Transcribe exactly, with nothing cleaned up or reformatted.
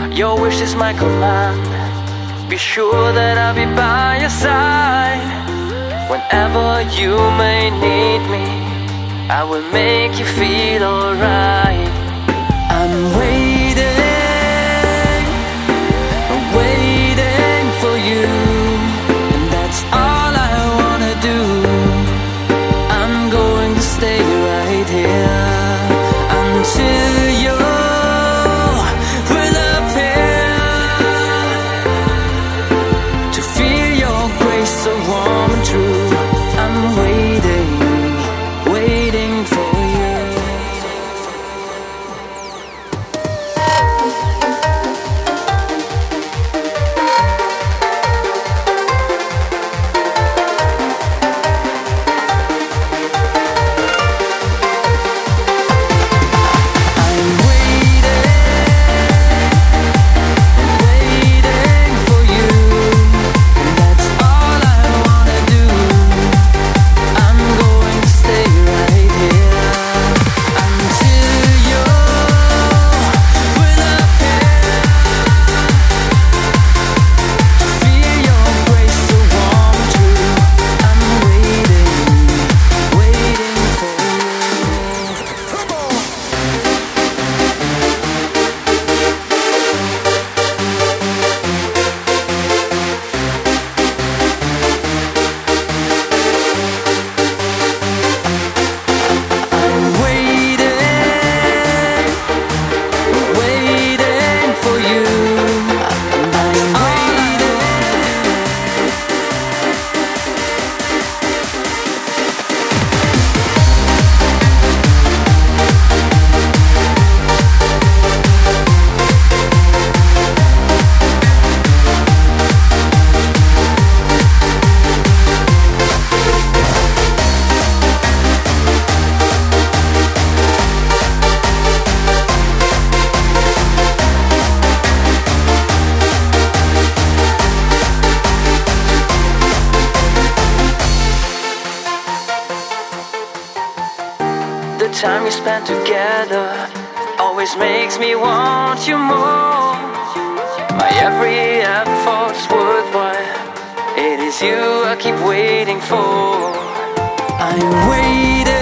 Your wish is my command. Be sure that I'll be by your side. Whenever you may need me, I will make you feel alright. I'm waiting, waiting for you, and that's all I wanna do. I'm going to stay right here until you're with up here, to feel your grace so warm and true. I'm waiting, waiting for you. The time we spend together always makes me want you more. My every effort's worthwhile. It is you I keep waiting for. I'm waiting.